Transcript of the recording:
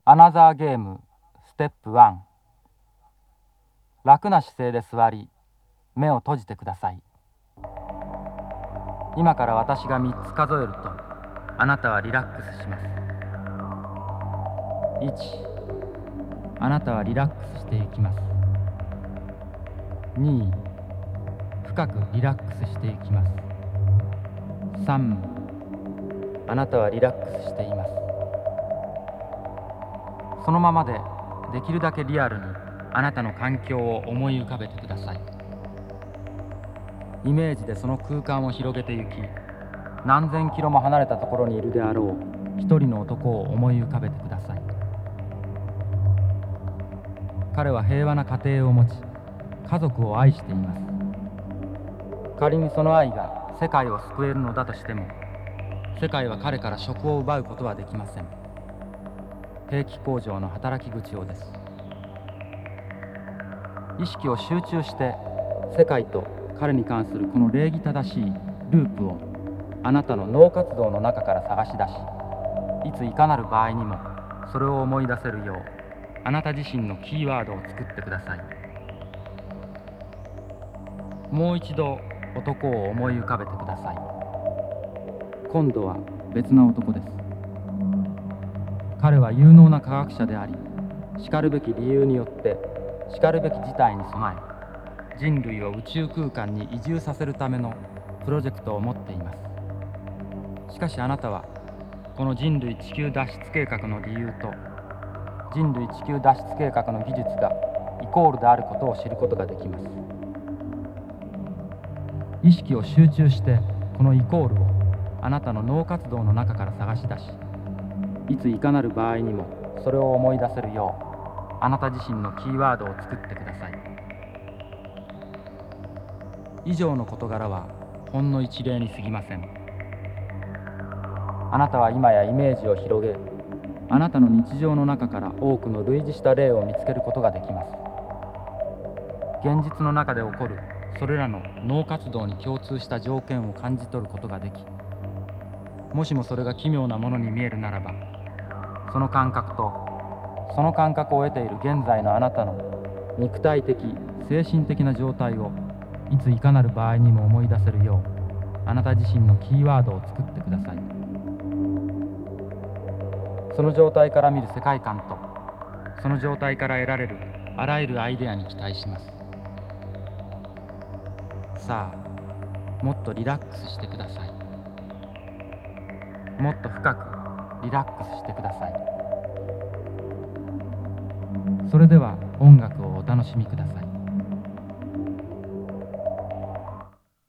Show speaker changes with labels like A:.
A: アナザーゲームステップ1。楽な姿勢で座り、目を閉じてください。今から私が3つ数えると、あなたはリラックスします。1、あなたはリラックスしていきます。2、深くリラックスしていきます。3、あなたはリラックスしています。そのままでできるだけリアルにあなたの環境を思い浮かべてください。イメージでその空間を広げてゆき、何千キロも離れたところにいるであろう一人の男を思い浮かべてください。彼は平和な家庭を持ち、家族を愛しています。仮にその愛が世界を救えるのだとしても、世界は彼から職を奪うことはできません。兵器工場の働き口をです。意識を集中して世界と彼に関するこの礼儀正しいループをあなたの脳活動の中から探し出し、いついかなる場合にもそれを思い出せるようあなた自身のキーワードを作ってください。もう一度男を思い浮かべてください。今度は別な男です。彼は有能な科学者であり、しかるべき理由によってしかるべき事態に備え、人類を宇宙空間に移住させるためのプロジェクトを持っています。しかしあなたはこの人類地球脱出計画の理由と人類地球脱出計画の技術がイコールであることを知ることができます。意識を集中してこのイコールをあなたの脳活動の中から探し出し、いついかなる場合にもそれを思い出せるようあなた自身のキーワードを作ってください。以上の事柄はほんの一例に過ぎません。あなたは今やイメージを広げ、あなたの日常の中から多くの類似した例を見つけることができます。現実の中で起こるそれらの脳活動に共通した条件を感じ取ることができ、もしもそれが奇妙なものに見えるならば、その感覚とその感覚を得ている現在のあなたの肉体的精神的な状態をいついかなる場合にも思い出せるようあなた自身のキーワードを作ってください。その状態から見る世界観とその状態から得られるあらゆるアイデアに期待します。さあ、もっとリラックスしてください。もっと深くリラックスしてください。それでは音楽をお楽しみください。